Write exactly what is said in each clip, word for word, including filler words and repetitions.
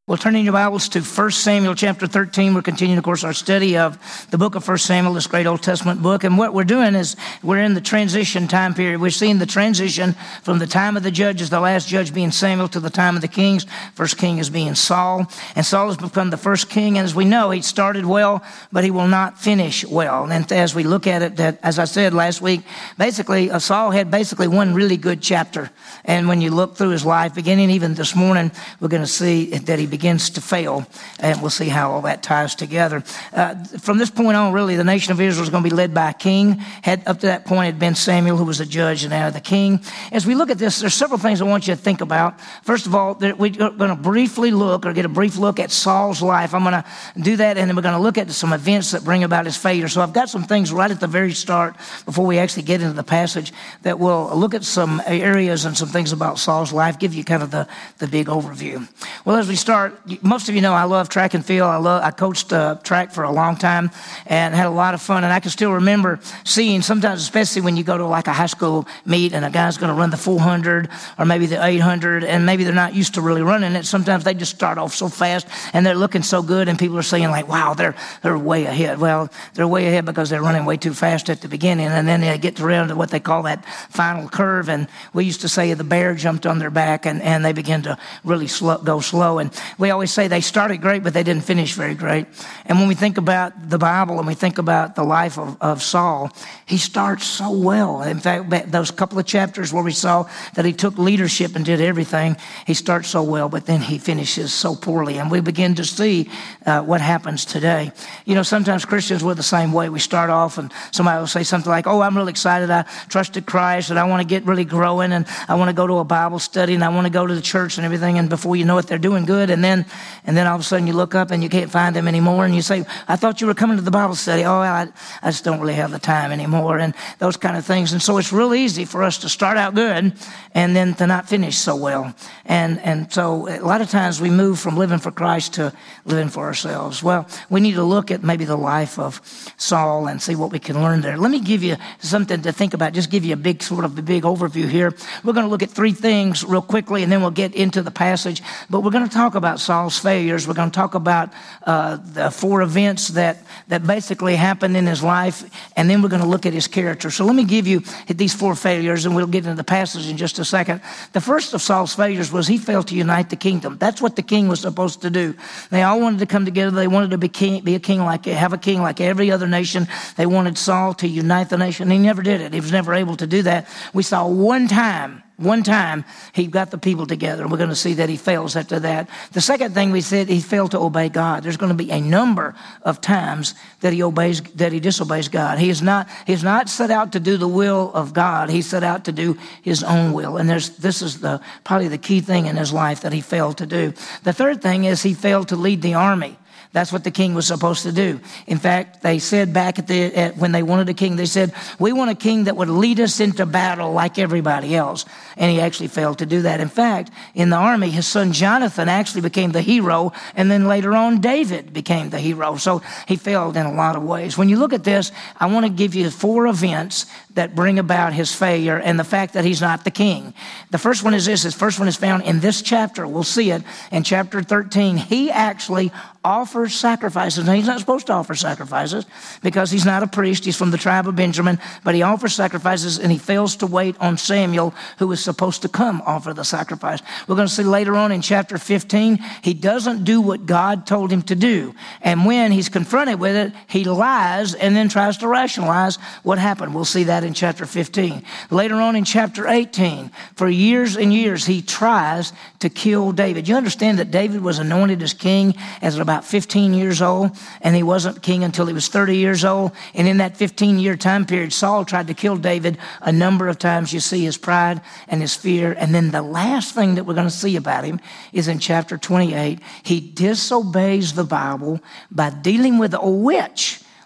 Well, turning your Bibles to First Samuel chapter thirteen. We're continuing, of course, our study of the book of First Samuel, this great Old Testament book. And what we're doing is we're in the transition time period. We're seeing the transition from the time of the judges, the last judge being Samuel, to the time of the kings. First king is being Saul. And Saul has become the first king. And as we know, he started well, but he will not finish well. And as we look at it, that, as I said last week, basically, uh, Saul had basically one really good chapter. And when you look through his life, beginning even this morning, we're going to see that he begins to fail, and we'll see how all that ties together. Uh, from this point on, really, the nation of Israel is going to be led by a king. Had up to that point had been Samuel, who was a judge, and now the king. As we look at this, there's several things I want you to think about. First of all, we're going to briefly look, or get a brief look at Saul's life. I'm going to do that, and then we're going to look at some events that bring about his failure. So I've got some things right at the very start, before we actually get into the passage, that will look at some areas and some things about Saul's life, give you kind of the, the big overview. Well, as we start, most of you know I love track and field. I love. I coached uh, track for a long time and had a lot of fun. And I can still remember seeing sometimes, especially when you go to like a high school meet and a guy's going to run the four hundred or maybe the eight hundred, and maybe they're not used to really running it. Sometimes they just start off so fast and they're looking so good, and people are saying like, "Wow, they're they're way ahead." Well, they're way ahead because they're running way too fast at the beginning, and then they get around to what they call that final curve. And we used to say the bear jumped on their back, and, and they begin to really slow, go slow. And we always say they started great, but they didn't finish very great. And when we think about the Bible and we think about the life of, of Saul, he starts so well. In fact, those couple of chapters where we saw that he took leadership and did everything, he starts so well, but then he finishes so poorly. And we begin to see uh, what happens today. You know, sometimes Christians, we're the same way. We start off and somebody will say something like, "Oh, I'm really excited. I trusted Christ and I want to get really growing, and I want to go to a Bible study, and I want to go to the church and everything." And before you know it, they're doing good. And then, and then all of a sudden you look up and you can't find them anymore. And you say, "I thought you were coming to the Bible study." "Oh, I, I just don't really have the time anymore," and those kind of things. And so it's real easy for us to start out good and then to not finish so well. And, and so a lot of times we move from living for Christ to living for ourselves. Well, we need to look at maybe the life of Saul and see what we can learn there. Let me give you something to think about, just give you a big sort of a big overview here. We're going to look at three things real quickly, and then we'll get into the passage. But we're going to talk about Saul's failures. We're going to talk about uh, the four events that, that basically happened in his life, and then we're going to look at his character. So let me give you these four failures, and we'll get into the passage in just a second. The first of Saul's failures was he failed to unite the kingdom. That's what the king was supposed to do. They all wanted to come together. They wanted to be, king, be a king like, have a king like every other nation. They wanted Saul to unite the nation. He never did it. He was never able to do that. We saw one time One time he got the people together, and we're going to see that he fails after that. The second thing we said, he failed to obey God. There's going to be a number of times that he obeys, that he disobeys God. He is not, he's not set out to do the will of God. He's set out to do his own will. And there's, this is the, probably the key thing in his life that he failed to do. The third thing is he failed to lead the army. That's what the king was supposed to do. In fact, they said back at the at, when they wanted a king, they said, "We want a king that would lead us into battle like everybody else." And he actually failed to do that. In fact, in the army, his son Jonathan actually became the hero, and then later on, David became the hero. So he failed in a lot of ways. When you look at this, I want to give you four events that bring about his failure and the fact that he's not the king. The first one is this. The first one is found in this chapter. We'll see it in chapter thirteen. He actually offers sacrifices. Now, he's not supposed to offer sacrifices because he's not a priest. He's from the tribe of Benjamin, but he offers sacrifices, and he fails to wait on Samuel, who is supposed to come offer the sacrifice. We're going to see later on in chapter fifteen, he doesn't do what God told him to do. And when he's confronted with it, he lies and then tries to rationalize what happened. We'll see that in chapter fifteen. Later on in chapter eighteen, for years and years, he tries to kill David. You understand that David was anointed as king as about fifteen years old, and he wasn't king until he was thirty years old. And in that fifteen-year time period, Saul tried to kill David a number of times. You see his pride and his fear. And then the last thing that we're going to see about him is in chapter twenty-eight. He disobeys the Bible by dealing with a witch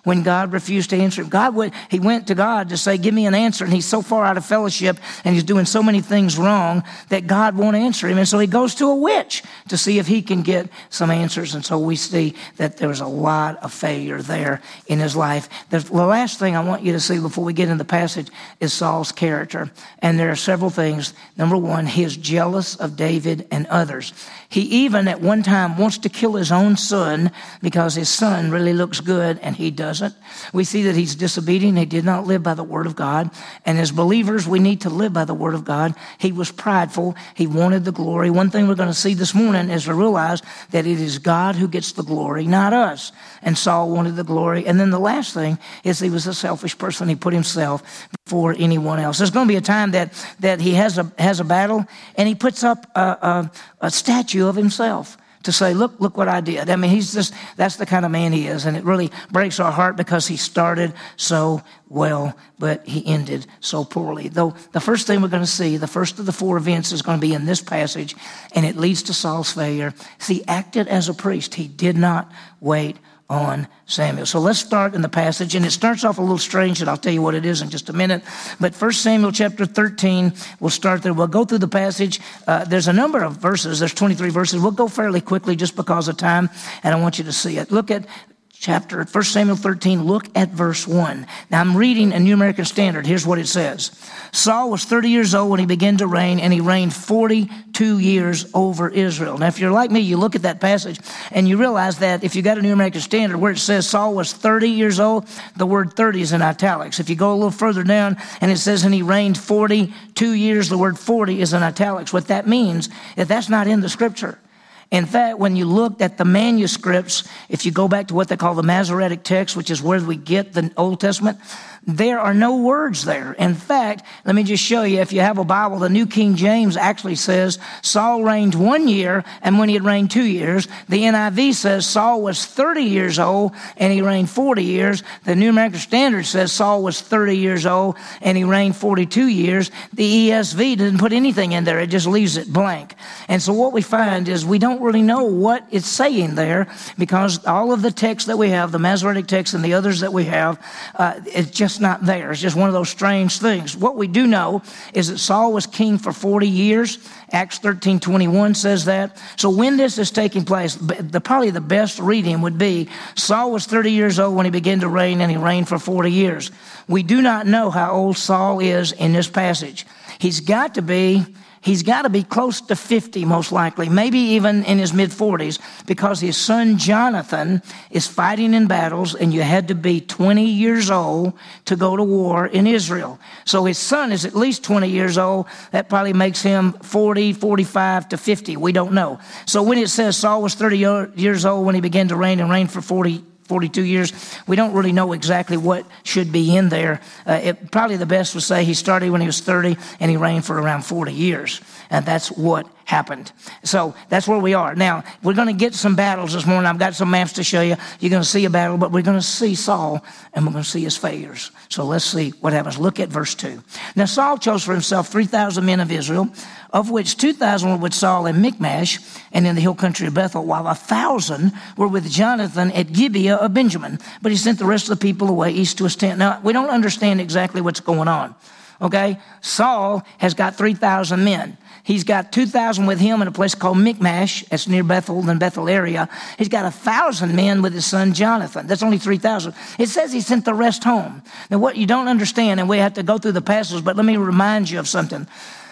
when God refused to answer him. God would, he went to God to say, give me an answer. And he's so far out of fellowship and he's doing so many things wrong that God won't answer him. And so he goes to a witch to see if he can get some answers. And so we see that there was a lot of failure there in his life. The last thing I want you to see before we get in the passage is Saul's character. And there are several things. Number one, he is jealous of David and others. He even at one time wants to kill his own son because his son really looks good and he doesn't. We see that he's disobedient. He did not live by the word of God. And as believers, we need to live by the word of God. He was prideful. He wanted the glory. One thing we're going to see this morning is to realize that it is God who gets the glory, not us. And Saul wanted the glory. And then the last thing is he was a selfish person. He put himself before anyone else. There's going to be a time that, that he has a, has a battle and he puts up a, a, a statue of himself to say, look, look what I did. I mean, he's just, that's the kind of man he is. And it really breaks our heart because he started so well, but he ended so poorly. Though the first thing we're going to see, the first of the four events is going to be in this passage, and it leads to Saul's failure. He acted as a priest. He did not wait on Samuel. So let's start in the passage, and it starts off a little strange, and I'll tell you what it is in just a minute. But First Samuel chapter thirteen, we'll start there. We'll go through the passage. Uh, there's a number of verses. There's twenty-three verses. We'll go fairly quickly just because of time, and I want you to see it. Look at chapter, First Samuel thirteen, look at verse one. Now I'm reading a New American Standard. Here's what it says. Saul was thirty years old when he began to reign, and he reigned forty-two years over Israel. Now if you're like me, you look at that passage and you realize that if you got a New American Standard where it says Saul was thirty years old, the word thirty is in italics. If you go a little further down and it says, and he reigned forty-two years, the word forty is in italics. What that means is that's not in the scripture. In fact, when you looked at the manuscripts, if you go back to what they call the Masoretic text, which is where we get the Old Testament, there are no words there. In fact, let me just show you, if you have a Bible, the New King James actually says Saul reigned one year, and when he had reigned two years. The N I V says Saul was thirty years old, and he reigned forty years. The New American Standard says Saul was thirty years old, and he reigned forty-two years. The E S V didn't put anything in there. It just leaves it blank. And so what we find is we don't really know what it's saying there, because all of the texts that we have, the Masoretic text and the others that we have, uh, it's just not there. It's just one of those strange things. What we do know is that Saul was king for forty years. Acts thirteen twenty-one says that. So when this is taking place, the, probably the best reading would be Saul was thirty years old when he began to reign, and he reigned for forty years. We do not know how old Saul is in this passage. He's got to be He's got to be close to fifty, most likely, maybe even in his mid-forties, because his son Jonathan is fighting in battles, and you had to be twenty years old to go to war in Israel. So his son is at least twenty years old. That probably makes him forty, forty-five to fifty. We don't know. So when it says Saul was thirty years old when he began to reign and reigned for forty forty-two years. We don't really know exactly what should be in there. Uh, it, probably the best would say he started when he was thirty and he reigned for around forty years. And that's what happened. So that's where we are. Now, we're going to get some battles this morning. I've got some maps to show you. You're going to see a battle, but we're going to see Saul, and we're going to see his failures. So let's see what happens. Look at verse two. Now, Saul chose for himself three thousand men of Israel, of which two thousand were with Saul in Michmash and in the hill country of Bethel, while a thousand were with Jonathan at Gibeah of Benjamin. But he sent the rest of the people away east to his tent. Now, we don't understand exactly what's going on. Okay? Saul has got three thousand men. He's got two thousand with him in a place called Michmash. That's near Bethel, the Bethel area. He's got one thousand men with his son Jonathan. That's only three thousand. It says he sent the rest home. Now, what you don't understand, and we have to go through the passages, but let me remind you of something.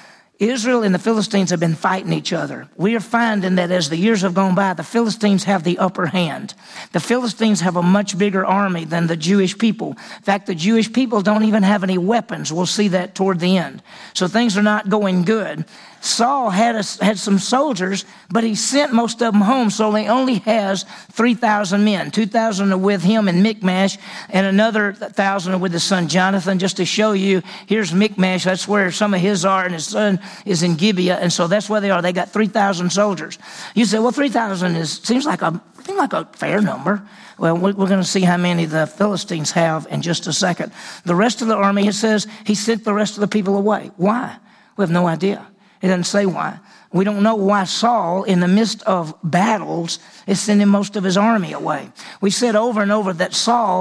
Israel and the Philistines have been fighting each other. We are finding that as the years have gone by, the Philistines have the upper hand. The Philistines have a much bigger army than the Jewish people. In fact, the Jewish people don't even have any weapons. We'll see that toward the end. So things are not going good. Saul had a, had some soldiers, but he sent most of them home, so he only has three thousand men. two thousand are with him in Michmash, and another one thousand are with his son Jonathan, just to show you, here's Michmash, that's where some of his are, and his son is in Gibeah, and so that's where they are. They got three thousand soldiers. You say, well, three thousand is seems like a seems like a fair number. Well, we're going to see how many the Philistines have in just a second. The rest of the army, it says, he sent the rest of the people away. Why? We have no idea. It doesn't say why. We don't know why Saul, in the midst of battles, is sending most of his army away. We said over and over that Saul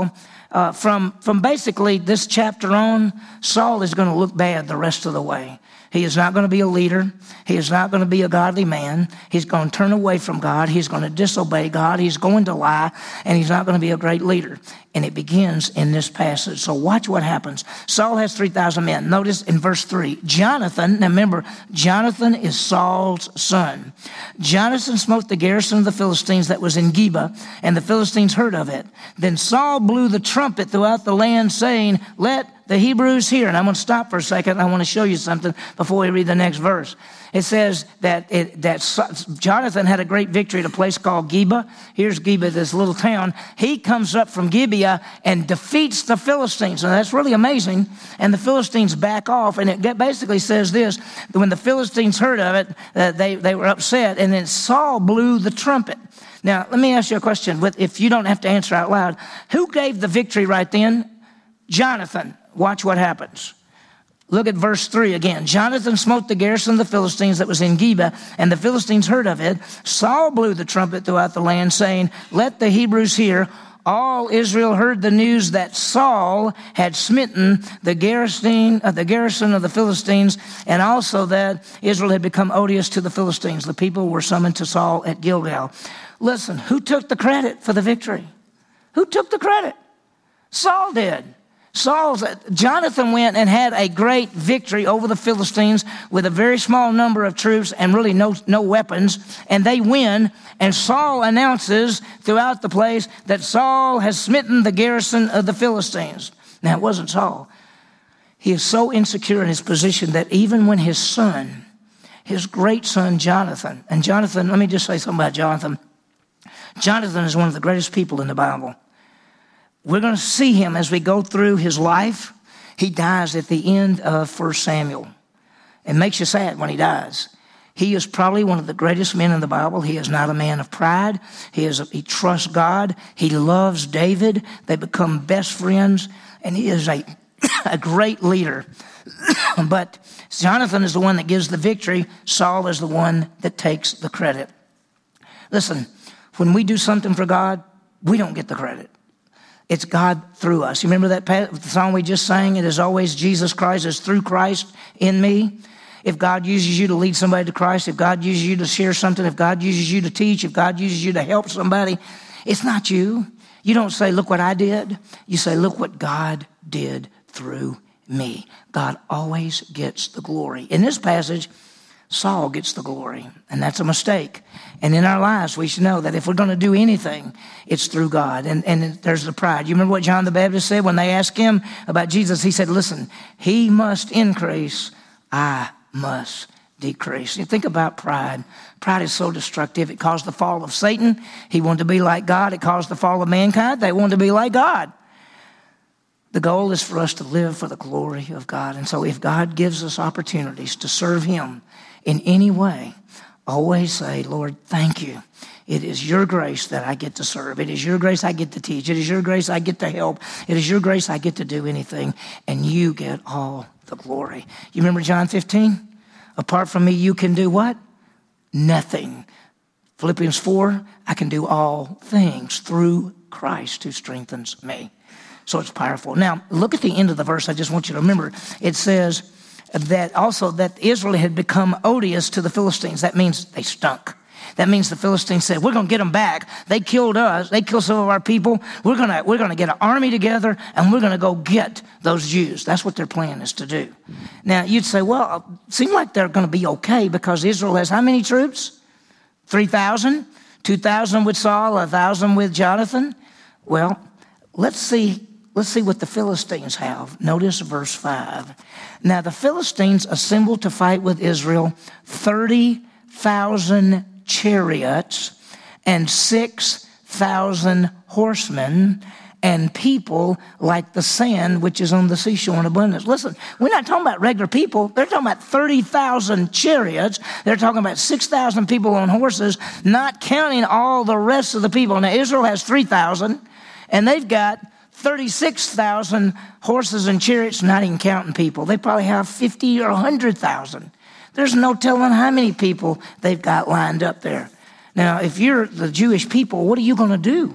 uh, from, from basically this chapter on, Saul is going to look bad the rest of the way. He is not going to be a leader. He is not going to be a godly man. He's going to turn away from God. He's going to disobey God. He's going to lie, and he's not going to be a great leader. And it begins in this passage. So watch what happens. Saul has three thousand men. Notice in verse three, Jonathan, now remember, Jonathan is Saul's son. Jonathan smote the garrison of the Philistines that was in Geba, and the Philistines heard of it. Then Saul blew the trumpet throughout the land, saying, let the Hebrews hear. And I'm going to stop for a second. I want to show you something before we read the next verse. It says that it, that Jonathan had a great victory at a place called Geba. Here's Geba, this little town. He comes up from Gibeah and defeats the Philistines. And that's really amazing. And the Philistines back off. And it basically says this, that when the Philistines heard of it, uh, they, they were upset. And then Saul blew the trumpet. Now, let me ask you a question. If you don't have to answer out loud, who gave the victory right then? Jonathan. Watch what happens. Look at verse three again. Jonathan smote the garrison of the Philistines that was in Geba, and the Philistines heard of it. Saul blew the trumpet throughout the land, saying, let the Hebrews hear. All Israel heard the news that Saul had smitten the garrison, uh, the garrison of the Philistines, and also that Israel had become odious to the Philistines. The people were summoned to Saul at Gilgal. Listen, who took the credit for the victory? Who took the credit? Saul did. Saul's, Jonathan went and had a great victory over the Philistines with a very small number of troops and really no, no weapons, and they win. And Saul announces throughout the place that Saul has smitten the garrison of the Philistines. Now, it wasn't Saul. He is so insecure in his position that even when his son, his great son Jonathan, and Jonathan, let me just say something about Jonathan. Jonathan is one of the greatest people in the Bible. We're going to see him as we go through his life. He dies at the end of First Samuel. It makes you sad when he dies. He is probably one of the greatest men in the Bible. He is not a man of pride. He is a, he trusts God. He loves David. They become best friends, and he is a, a great leader. But Jonathan is the one that gives the victory. Saul is the one that takes the credit. Listen, when we do something for God, we don't get the credit. It's God through us. You remember that song we just sang? It is always Jesus Christ is through Christ in me. If God uses you to lead somebody to Christ, if God uses you to share something, if God uses you to teach, if God uses you to help somebody, it's not you. You don't say, look what I did. You say, look what God did through me. God always gets the glory. In this passage, Saul gets the glory, and that's a mistake. And in our lives, we should know that if we're going to do anything, it's through God. And, and there's the pride. You remember what John the Baptist said when they asked him about Jesus? He said, listen, he must increase, I must decrease. You think about pride. Pride is so destructive. It caused the fall of Satan. He wanted to be like God. It caused the fall of mankind. They wanted to be like God. The goal is for us to live for the glory of God. And so if God gives us opportunities to serve him in any way, always say, Lord, thank you. It is your grace that I get to serve. It is your grace I get to teach. It is your grace I get to help. It is your grace I get to do anything, and you get all the glory. You remember John fifteen? Apart from me, you can do what? Nothing. Philippians four, I can do all things through Christ who strengthens me. So it's powerful. Now, look at the end of the verse. I just want you to remember. It says that also that Israel had become odious to the Philistines. That means they stunk. That means the Philistines said, we're going to get them back. They killed us. They killed some of our people. We're going to, we're going to get an army together, and we're going to go get those Jews. That's what their plan is to do. Now, you'd say, well, it seems like they're going to be okay because Israel has how many troops? three thousand? two thousand with Saul, one thousand with Jonathan? Well, let's see. Let's see what the Philistines have. Notice verse five. Now the Philistines assembled to fight with Israel thirty thousand chariots and six thousand horsemen and people like the sand which is on the seashore in abundance. Listen, we're not talking about regular people. They're talking about thirty thousand chariots. They're talking about six thousand people on horses, not counting all the rest of the people. Now Israel has three thousand, and they've got thirty-six thousand horses and chariots, not even counting people. They probably have fifty or one hundred thousand. There's no telling how many people they've got lined up there. Now, if you're the Jewish people, what are you going to do?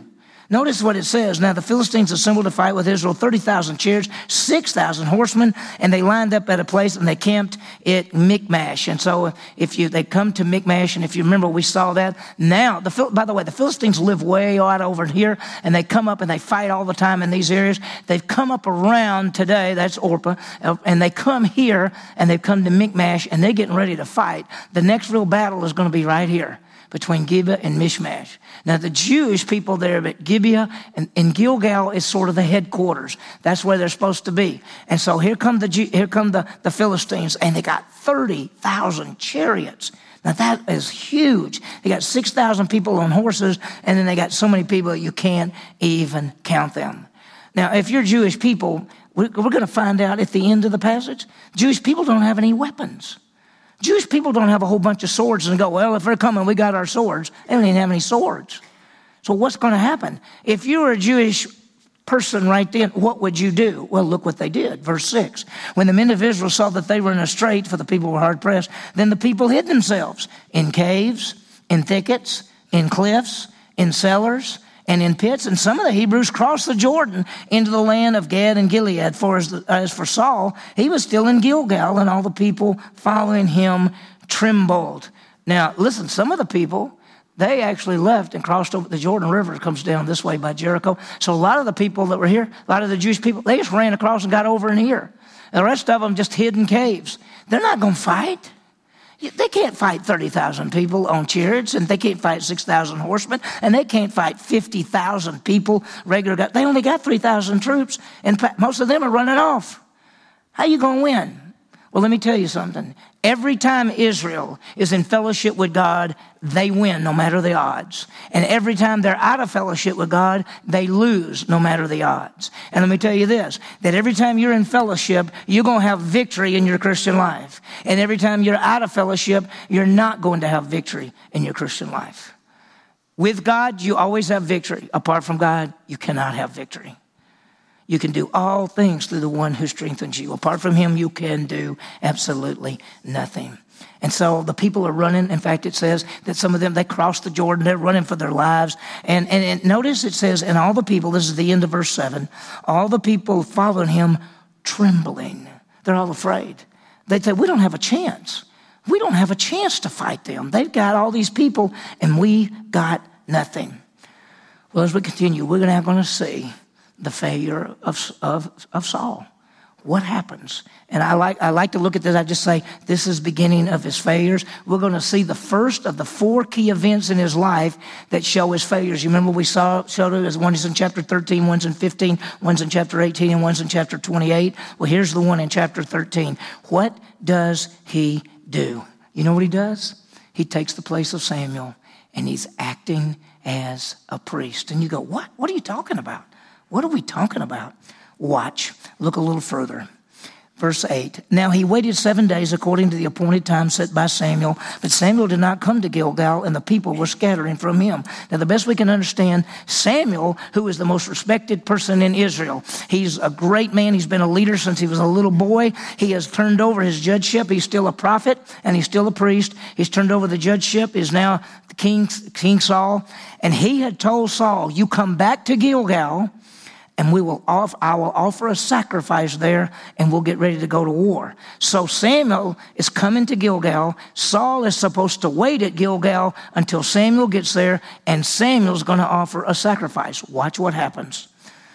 Notice what it says. Now the Philistines assembled to fight with Israel, thirty thousand chariots, six thousand horsemen, and they lined up at a place and they camped at Michmash. And so if you, they come to Michmash, and if you remember, we saw that. Now, the by the way, the Philistines live way out over here, and they come up and they fight all the time in these areas. They've come up around today, that's Orpah, and they come here and they've come to Michmash, and they're getting ready to fight. The next real battle is going to be right here between Gibeah and Michmash. Now, the Jewish people there at Gibeah and, and Gilgal is sort of the headquarters. That's where they're supposed to be. And so here come the here come the, the Philistines, and they got thirty thousand chariots. Now, that is huge. They got six thousand people on horses, and then they got so many people that you can't even count them. Now, if you're Jewish people, we're, we're going to find out at the end of the passage, Jewish people don't have any weapons. Jewish people don't have a whole bunch of swords and go, well, if they're coming, we got our swords. They don't even have any swords. So what's going to happen? If you were a Jewish person right then, what would you do? Well, look what they did. Verse six. When the men of Israel saw that they were in a strait, for the people were hard pressed, then the people hid themselves in caves, in thickets, in cliffs, in cellars, and in pits. And some of the Hebrews crossed the Jordan into the land of Gad and Gilead. For as, the, as for Saul, he was still in Gilgal, and all the people following him trembled. Now, listen, some of the people, they actually left and crossed over the Jordan River. It comes down this way by Jericho. So a lot of the people that were here, a lot of the Jewish people, they just ran across and got over in here. The rest of them just hid in caves. They're not going to fight. They can't fight thirty thousand people on chariots, and they can't fight six thousand horsemen, and they can't fight fifty thousand people regular. They only got three thousand troops, and most of them are running off. How you going to win? Well, let me tell you something. Every time Israel is in fellowship with God, they win no matter the odds. And every time they're out of fellowship with God, they lose no matter the odds. And let me tell you this, that every time you're in fellowship, you're going to have victory in your Christian life. And every time you're out of fellowship, you're not going to have victory in your Christian life. With God, you always have victory. Apart from God, you cannot have victory. You can do all things through the one who strengthens you. Apart from him, you can do absolutely nothing. And so the people are running. In fact, it says that some of them, they crossed the Jordan. They're running for their lives. And, and, and notice it says, and all the people, this is the end of verse seven, all the people following him trembling. They're all afraid. They say, we don't have a chance. We don't have a chance to fight them. They've got all these people, and we got nothing. Well, as we continue, we're now going to see the failure of, of, of Saul. What happens? And I like I like to look at this. I just say this is the beginning of his failures. We're going to see the first of the four key events in his life that show his failures. You remember we saw showed it as one is in chapter thirteen, one's in fifteen, one's in chapter eighteen, and one's in chapter twenty-eight. Well, here's the one in chapter thirteen. What does he do? You know what he does? He takes the place of Samuel, and he's acting as a priest. And you go, what? What are you talking about? What are we talking about? Watch. Look a little further. Verse eight. Now he waited seven days according to the appointed time set by Samuel, but Samuel did not come to Gilgal, and the people were scattering from him. Now the best we can understand, Samuel, who is the most respected person in Israel, he's a great man. He's been a leader since he was a little boy. He has turned over his judgeship. He's still a prophet, and he's still a priest. He's turned over the judgeship, is now King, King Saul. And he had told Saul, you come back to Gilgal, and we will off, I will offer a sacrifice there, and we'll get ready to go to war. So Samuel is coming to Gilgal. Saul is supposed to wait at Gilgal until Samuel gets there, and Samuel's going to offer a sacrifice. Watch what happens.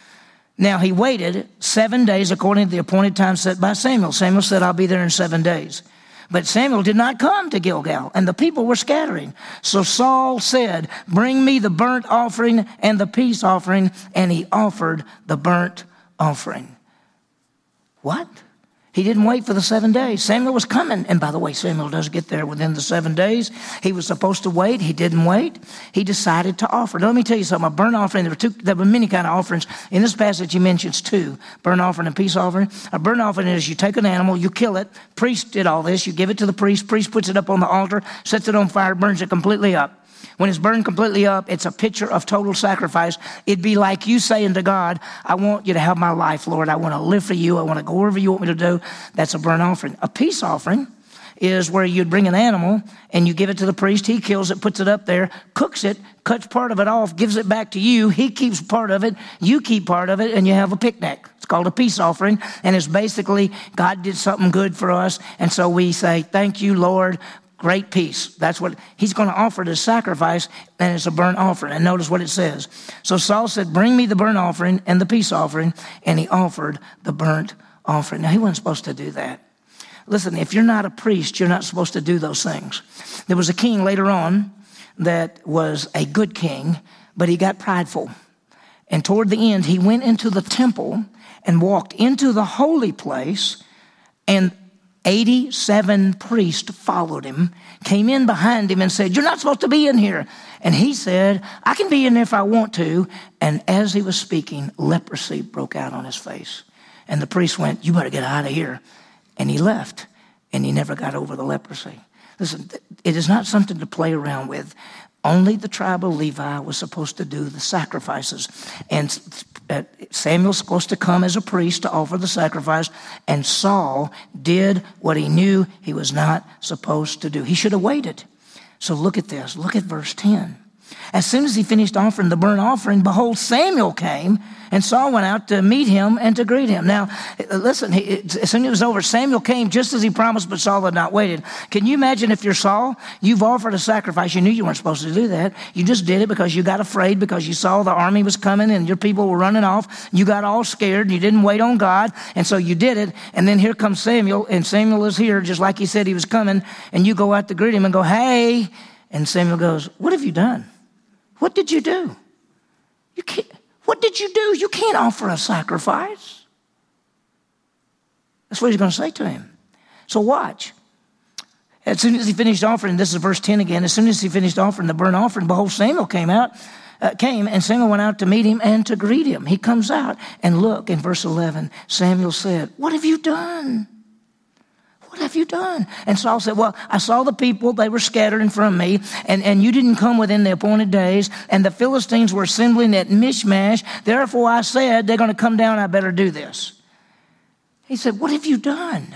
Now he waited seven days according to the appointed time set by Samuel. Samuel said, I'll be there in seven days. But Samuel did not come to Gilgal, and the people were scattering. So Saul said, bring me the burnt offering and the peace offering, and he offered the burnt offering. What? He didn't wait for the seven days. Samuel was coming. And by the way, Samuel does get there within the seven days. He was supposed to wait. He didn't wait. He decided to offer. Now, let me tell you something. A burnt offering, there were, two, there were many kind of offerings. In this passage, he mentions two, burnt offering and peace offering. A burnt offering is you take an animal, you kill it. Priest did all this. You give it to the priest. Priest puts it up on the altar, sets it on fire, burns it completely up. When it's burned completely up, it's a picture of total sacrifice. It'd be like you saying to God, I want you to have my life, Lord. I want to live for you. I want to go wherever you want me to do. That's a burnt offering. A peace offering is where you'd bring an animal and you give it to the priest. He kills it, puts it up there, cooks it, cuts part of it off, gives it back to you. He keeps part of it. You keep part of it, and you have a picnic. It's called a peace offering, and it's basically God did something good for us, and so we say, thank you, Lord. Great peace. That's what he's going to offer as sacrifice, and it's a burnt offering. And notice what it says. So Saul said, bring me the burnt offering and the peace offering, and he offered the burnt offering. Now, he wasn't supposed to do that. Listen, if you're not a priest, you're not supposed to do those things. There was a king later on that was a good king, but he got prideful. And toward the end, he went into the temple and walked into the holy place, and eighty-seven priests followed him, came in behind him and said, you're not supposed to be in here. And he said, I can be in there if I want to. And as he was speaking, leprosy broke out on his face. And the priest went, you better get out of here. And he left, and he never got over the leprosy. Listen, it is not something to play around with. Only the tribe of Levi was supposed to do the sacrifices. And Samuel's supposed to come as a priest to offer the sacrifice. And Saul did what he knew he was not supposed to do. He should have waited. So look at this. Look at verse ten. As soon as he finished offering the burnt offering, behold, Samuel came, and Saul went out to meet him and to greet him. Now, listen, he, as soon as it was over, Samuel came just as he promised, but Saul had not waited. Can you imagine if you're Saul? You've offered a sacrifice. You knew you weren't supposed to do that. You just did it because you got afraid, because you saw the army was coming and your people were running off. You got all scared and you didn't wait on God, and so you did it. And then here comes Samuel, and Samuel is here just like he said he was coming, and you go out to greet him and go, hey. And Samuel goes, what have you done? What did you do? You can't, what did you do? You can't offer a sacrifice. That's what he's going to say to him. So watch. As soon as he finished offering, this is verse ten again, as soon as he finished offering the burnt offering, behold, Samuel came out, uh, came, and Samuel went out to meet him and to greet him. He comes out, and look, in verse eleven, Samuel said, what have you done? What have you done? And Saul said, well, I saw the people, they were scattering from me, and, and you didn't come within the appointed days, and the Philistines were assembling at Michmash. Therefore I said, they're going to come down, I better do this. He said, what have you done?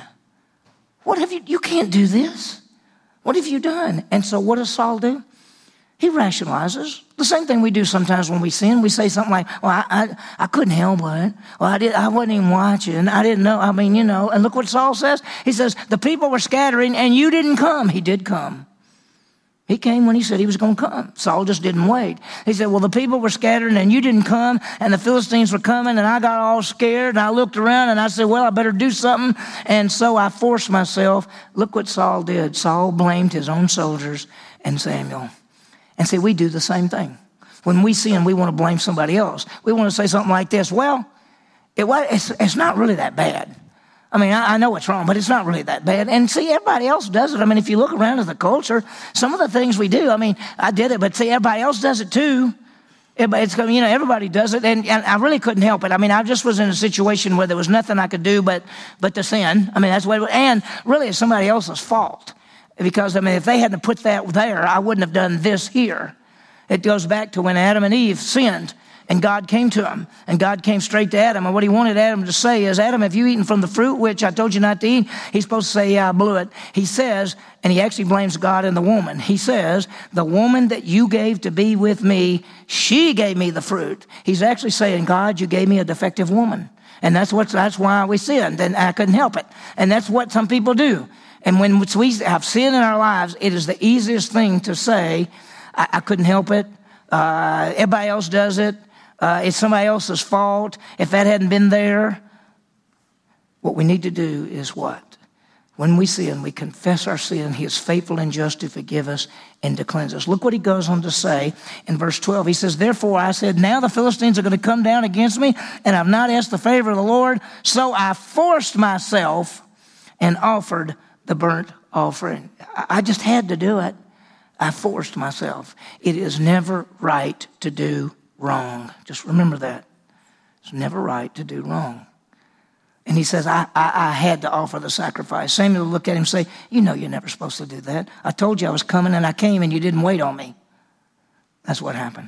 What have you, you can't do this. What have you done? And so what does Saul do? He rationalizes. The same thing we do sometimes when we sin. We say something like, well, I, I, I couldn't help it. Well, I, did, I wasn't even watching. I didn't know. I mean, you know. And look what Saul says. He says, the people were scattering and you didn't come. He did come. He came when he said he was going to come. Saul just didn't wait. He said, well, the people were scattering and you didn't come, and the Philistines were coming, and I got all scared, and I looked around and I said, well, I better do something. And so I forced myself. Look what Saul did. Saul blamed his own soldiers and Samuel. And see, we do the same thing. When we sin, we want to blame somebody else. We want to say something like this, well, it, it's, it's not really that bad. I mean, I, I know it's wrong, but it's not really that bad. And see, everybody else does it. I mean, if you look around at the culture, some of the things we do, I mean, I did it, but see, everybody else does it too. It's, you know, everybody does it, and, and I really couldn't help it. I mean, I just was in a situation where there was nothing I could do but, but to sin. I mean, that's what it was. And really, it's somebody else's fault. Because, I mean, if they hadn't put that there, I wouldn't have done this here. It goes back to when Adam and Eve sinned, and God came to them. And God came straight to Adam. And what he wanted Adam to say is, Adam, have you eaten from the fruit which I told you not to eat? He's supposed to say, yeah, I blew it. He says, and he actually blames God and the woman. He says, the woman that you gave to be with me, she gave me the fruit. He's actually saying, God, you gave me a defective woman. And that's what, that's why we sinned, and I couldn't help it. And that's what some people do. And when we have sin in our lives, it is the easiest thing to say, I, I couldn't help it. Uh, everybody else does it. Uh, it's somebody else's fault. If that hadn't been there, what we need to do is what? When we sin, we confess our sin. He is faithful and just to forgive us and to cleanse us. Look what he goes on to say in verse twelve. He says, therefore I said, now the Philistines are going to come down against me, and I've not asked the favor of the Lord. So I forced myself and offered the burnt offering. I just had to do it. I forced myself. It is never right to do wrong. Just remember that. It's never right to do wrong. And he says, I, I, I had to offer the sacrifice. Samuel looked at him and say, you know you're never supposed to do that. I told you I was coming, and I came, and you didn't wait on me. That's what happened.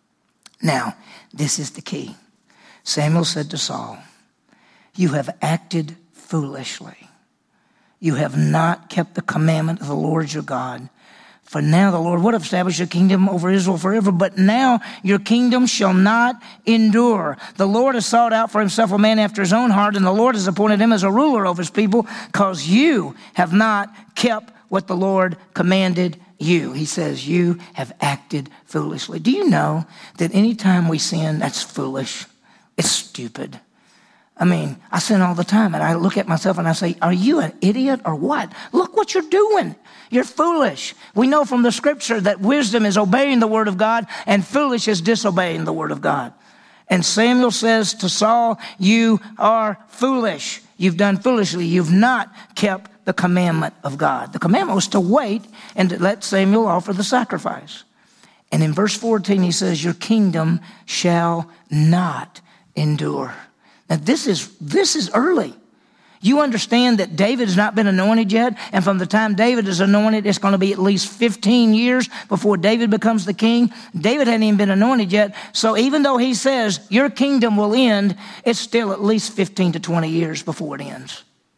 Now, this is the key. Samuel said to Saul, you have acted foolishly. you have not kept the commandment of the Lord your God. For now the Lord would establish a kingdom over Israel forever, but now your kingdom shall not endure. The Lord has sought out for himself a man after his own heart, and the Lord has appointed him as a ruler over his people, because you have not kept what the Lord commanded you. He says, you have acted foolishly. Do you know that anytime we sin, that's foolish? It's stupid. I mean, I sin all the time, and I look at myself and I say, are you an idiot or what? Look what you're doing. You're foolish. We know from the scripture that wisdom is obeying the word of God and foolish is disobeying the word of God. And Samuel says to Saul, you are foolish. You've done foolishly. You've not kept the commandment of God. The commandment was to wait and to let Samuel offer the sacrifice. And in verse fourteen, he says, your kingdom shall not endure. Now, this is, this is early. You understand that David has not been anointed yet, and from the time David is anointed, it's going to be at least fifteen years before David becomes the king. David hadn't even been anointed yet, so even though he says your kingdom will end, it's still at least fifteen to twenty years before it ends.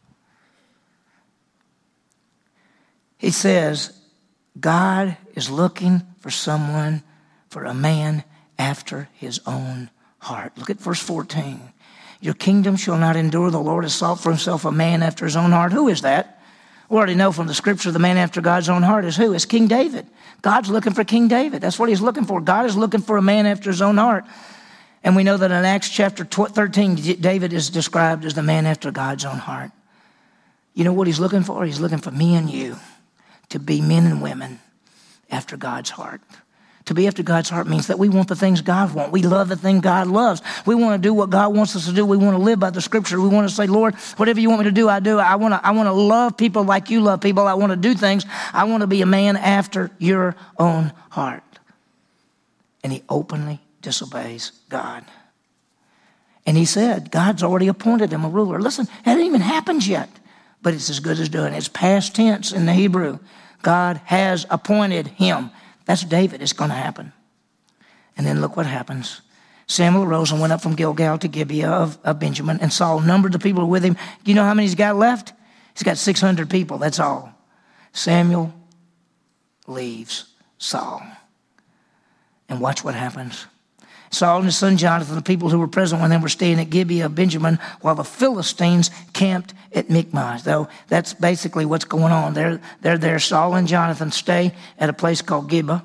He says, God is looking for someone, for a man after his own heart. Look at verse fourteen. Your kingdom shall not endure. The Lord has sought for himself a man after his own heart. Who is that? We already know from the scripture the man after God's own heart is who? It's King David. God's looking for King David. That's what he's looking for. God is looking for a man after his own heart. And we know that in Acts chapter thirteen, David is described as the man after God's own heart. You know what he's looking for? He's looking for me and you to be men and women after God's heart. To be after God's heart means that we want the things God wants. We love the thing God loves. We want to do what God wants us to do. We want to live by the scripture. We want to say, Lord, whatever you want me to do, I do. I want to, I want to love people like you love people. I want to do things. I want to be a man after your own heart. And he openly disobeys God. And he said, God's already appointed him a ruler. Listen, it hasn't even happened yet, but it's as good as doing. It's past tense in the Hebrew. God has appointed him. That's David. It's going to happen. And then look what happens. Samuel arose and went up from Gilgal to Gibeah of, of Benjamin, and Saul numbered the people with him. Do you know how many he's got left? He's got six hundred people. That's all. Samuel leaves Saul. And watch what happens. Saul and his son Jonathan, the people who were present when they were staying at Gibeah of Benjamin, while the Philistines camped at Michmash. Though that's basically what's going on. They're, they're there. Saul and Jonathan stay at a place called Gibeah.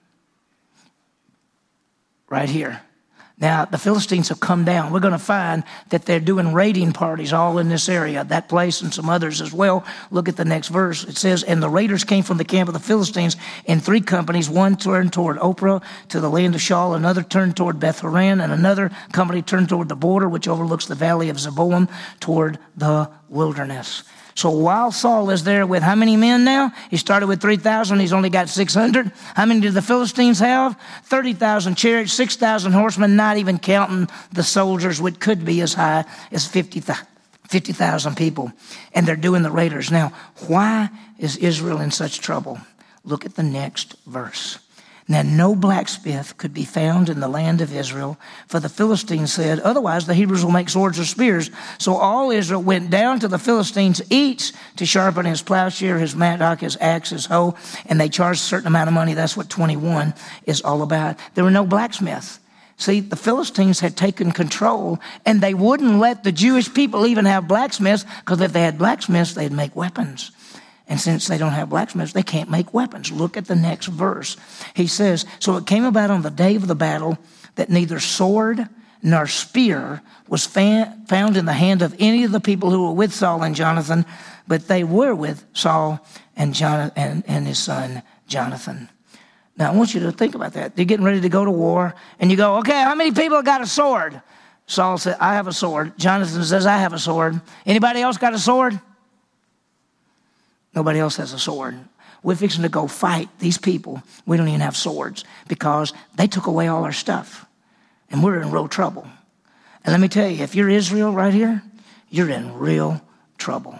Right here. Now, the Philistines have come down. We're going to find that they're doing raiding parties all in this area, that place and some others as well. Look at the next verse. It says, and the raiders came from the camp of the Philistines in three companies. One turned toward Oprah to the land of Shaul, another turned toward Beth Horon, and another company turned toward the border, which overlooks the valley of Zeboim, toward the wilderness. So while Saul is there with how many men now? He started with three thousand. He's only got six hundred. How many did the Philistines have? thirty thousand chariots, six thousand horsemen, not even counting the soldiers, which could be as high as fifty thousand people. And they're doing the raiders. Now, why is Israel in such trouble? Look at the next verse. Now, no blacksmith could be found in the land of Israel, for the Philistines said, otherwise the Hebrews will make swords or spears. So all Israel went down to the Philistines, each to sharpen his plowshare, his mattock, his axe, his hoe, and they charged a certain amount of money. That's what twenty-one is all about. There were no blacksmiths. See, the Philistines had taken control, and they wouldn't let the Jewish people even have blacksmiths, because if they had blacksmiths, they'd make weapons. And since they don't have blacksmiths, they can't make weapons. Look at the next verse. He says, so it came about on the day of the battle that neither sword nor spear was fa- found in the hand of any of the people who were with Saul and Jonathan, but they were with Saul and, Jonathan, and, and his son Jonathan. Now, I want you to think about that. They're getting ready to go to war, and you go, okay, how many people got a sword? Saul said, I have a sword. Jonathan says, I have a sword. Anybody else got a sword? Nobody else has a sword. We're fixing to go fight these people. We don't even have swords because they took away all our stuff. And we're in real trouble. And let me tell you, if you're Israel right here, you're in real trouble.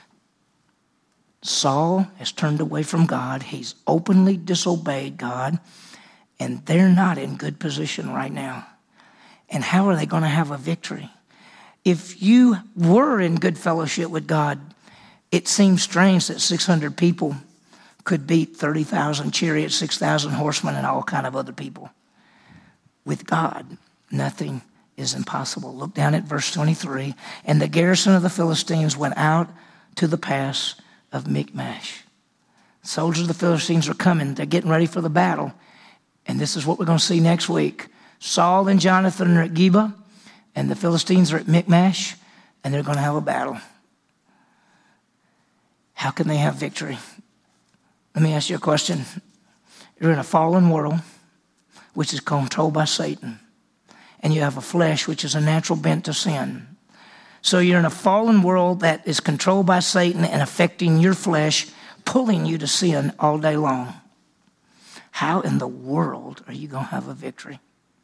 Saul has turned away from God. He's openly disobeyed God. And they're not in good position right now. And how are they going to have a victory? If you were in good fellowship with God, It seems strange that six hundred people could beat thirty thousand chariots, six thousand horsemen, and all kind of other people. With God, nothing is impossible. Look down at verse twenty-three. And the garrison of the Philistines went out to the pass of Michmash. Soldiers of the Philistines are coming. They're getting ready for the battle. And this is what we're going to see next week. Saul and Jonathan are at Geba, and the Philistines are at Michmash, and they're going to have a battle. How can they have victory? Let me ask you a question. You're in a fallen world, which is controlled by Satan, and you have a flesh, which is a natural bent to sin. So you're in a fallen world that is controlled by Satan and affecting your flesh, pulling you to sin all day long. How in the world are you going to have a victory?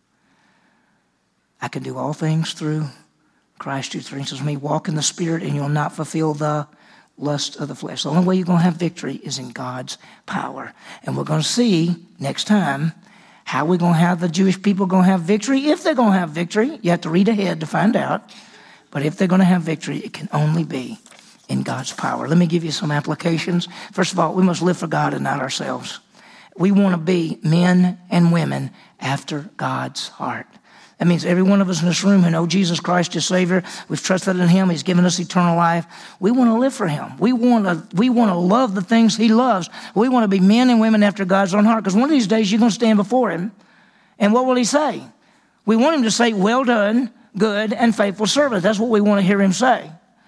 I can do all things through Christ who strengthens me. Walk in the Spirit and you'll not fulfill the lust of the flesh. The only way you're going to have victory is in God's power. And we're going to see next time how we're going to have the Jewish people going to have victory. If they're going to have victory, you have to read ahead to find out. But if they're going to have victory, it can only be in God's power. Let me give you some applications. First of all, we must live for God and not ourselves. We want to be men and women after God's heart. That means every one of us in this room who know Jesus Christ as Savior, we've trusted in Him, He's given us eternal life. We want to live for Him. We want to, we want to love the things He loves. We want to be men and women after God's own heart, because one of these days you're going to stand before Him, and what will He say? We want Him to say, well done, good and faithful servant. That's what we want to hear Him say.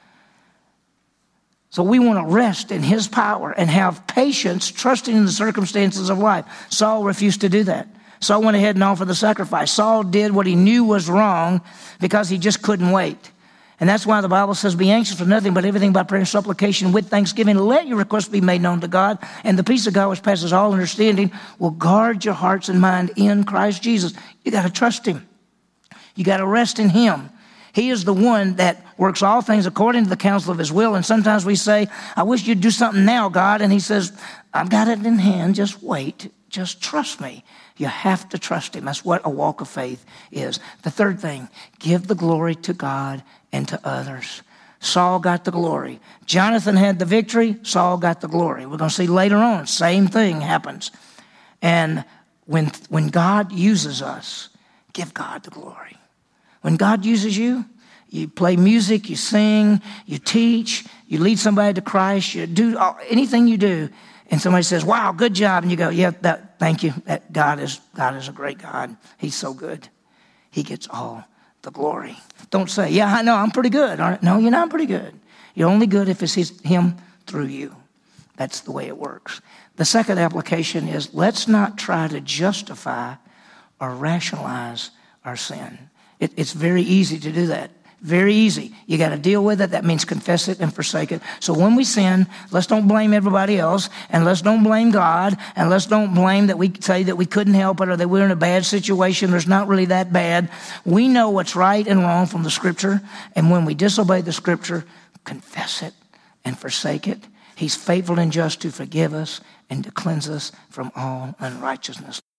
So we want to rest in His power and have patience, trusting in the circumstances of life. Saul refused to do that. Saul went ahead and offered the sacrifice. Saul did what he knew was wrong because he just couldn't wait. And that's why the Bible says, be anxious for nothing but everything by prayer and supplication with thanksgiving. Let your requests be made known to God, and the peace of God which passes all understanding will guard your hearts and mind in Christ Jesus. You got to trust Him. You got to rest in Him. He is the one that works all things according to the counsel of His will. And sometimes we say, I wish you'd do something now, God. And He says, I've got it in hand. Just wait. Just trust me. You have to trust Him. That's what a walk of faith is. The third thing, give the glory to God and to others. Saul got the glory. Jonathan had the victory. Saul got the glory. We're going to see later on, same thing happens. And when, when God uses us, give God the glory. When God uses you, you play music, you sing, you teach, you lead somebody to Christ, you do all, anything you do, and somebody says, wow, good job. And you go, yeah, that, thank you. That God is God is a great God. He's so good. He gets all the glory. Don't say, yeah, I know, I'm pretty good. No, you're not pretty good. You're only good if it's his, Him through you. That's the way it works. The second application is, let's not try to justify or rationalize our sin. It, it's very easy to do that. Very easy. You got to deal with it. That means confess it and forsake it. So when we sin, let's don't blame everybody else, and let's don't blame God, and let's don't blame that we say that we couldn't help it or that we're in a bad situation. There's not really that bad. We know what's right and wrong from the Scripture, and when we disobey the Scripture, confess it and forsake it. He's faithful and just to forgive us and to cleanse us from all unrighteousness.